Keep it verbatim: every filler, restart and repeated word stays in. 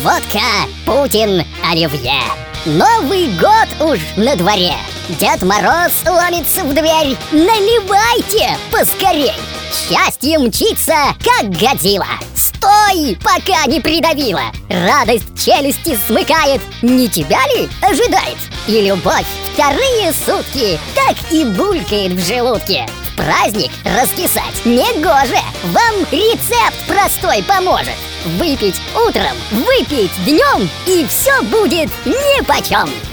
водка, Путин, оливье. Новый год уж на дворе. Дед Мороз ломится в дверь. Наливайте поскорей. Счастье мчится, как годила. Стой, пока не придавила. Радость челюсти смыкает. Не тебя ли ожидает? И любовь вторые сутки так и булькает в желудке. В праздник раскисать негоже. Вам рецепт простой поможет. Выпить утром, выпить днем, и все будет нипочем.